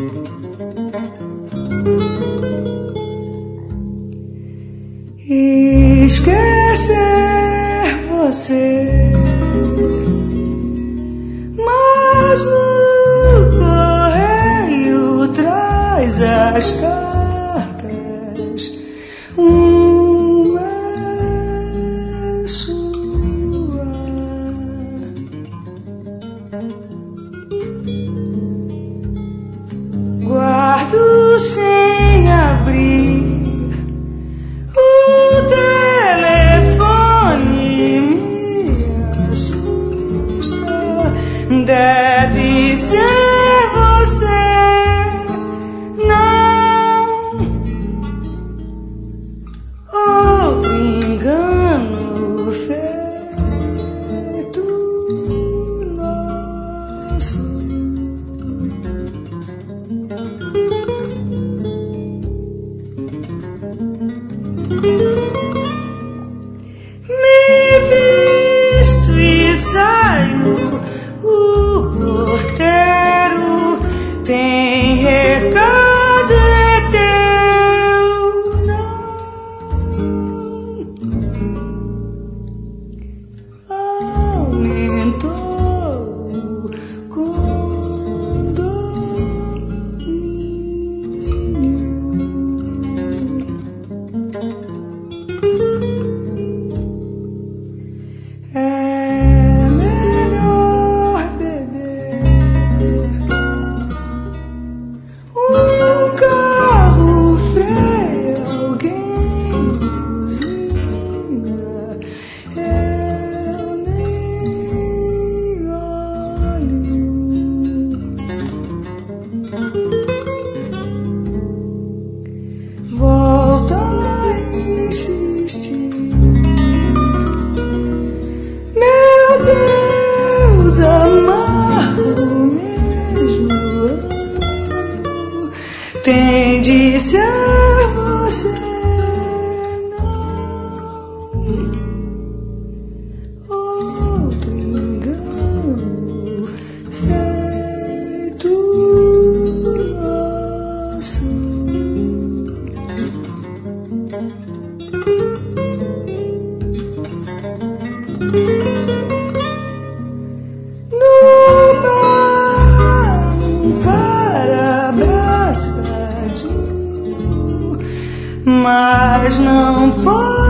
Esquecer você, mas no correio traz as cartas, uma sua. Guardo sem abrir o telefone, me assusta. Deve ser você, não outro engano feito nosso. Me visto e saio, o porteiro tem recado, é teu, não aumentou o condomínio. É melhor beber um carro freia, alguém buzina, eu nem olho. Volto a insistir, meu Deus, amargo mesmo ano tem de ser você, não outro engano feito nosso. No bar, para abraçadinho, mas não pode.